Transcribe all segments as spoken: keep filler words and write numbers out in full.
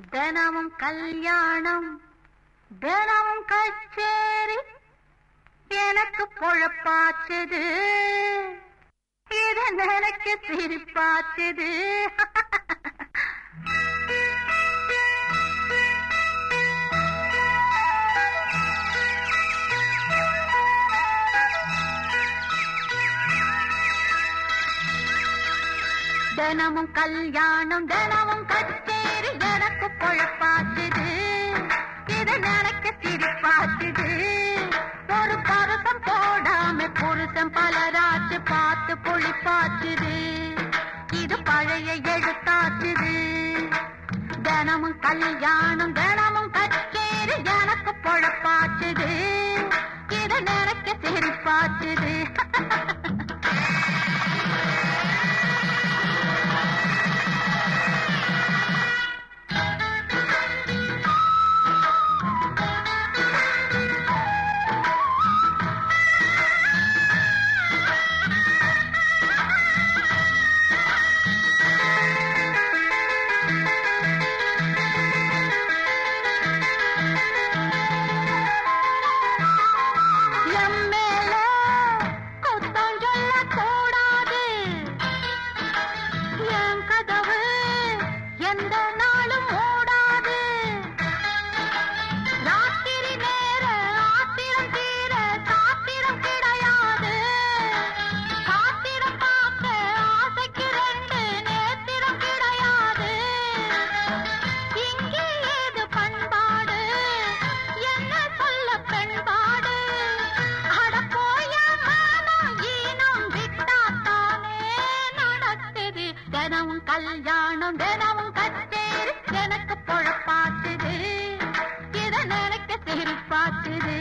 தினமும் கல்யாணம் தினமும் கச்சேரி எனக்கு பொழப்பாச்சுது இது எனக்கு சிரிப்பாச்சுது தினமும் கல்யாணம் தினமும் கச்சேரி எனக்கு பொழப்பாச்சுது இது எனக்கு சிரிப்பாச்சுது ஒரு பருத்தம் போடாம புருஷன் பலராச்சு பார்த்து புளிப்பாச்சுது இது பழைய எழுத்தாச்சுது தினமும் கல்யாணம் தினமும் கச்சேரி எனக்கு பொழப்பாச்சுது இது எனக்கு சிரிப்பாச்சுது கல்யாணம் தினமும் கச்சேரி எனக்கு பொழப்பாச்சுது இத நினைக்க சிரிப்பாச்சுது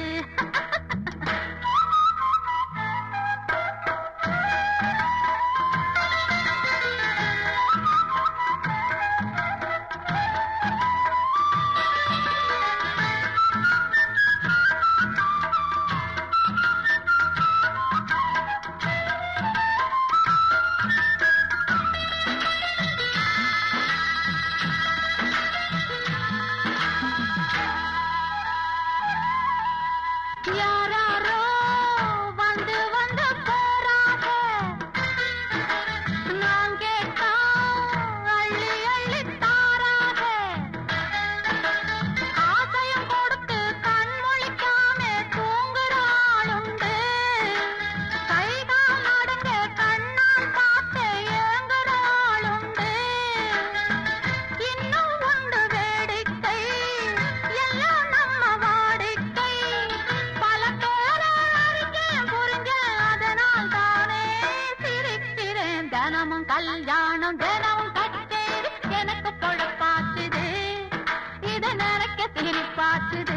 தினமும் கல்யாணம் தினமும் கச்சேரி எனக்கு பொழப்பாச்சுது இது நினைக்க சிரிப்பாச்சுது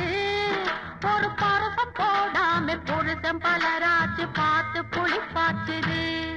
ஒரு பருவம் போடாம புருஷன் பலராச்சு பார்த்து புளிப்பாச்சுது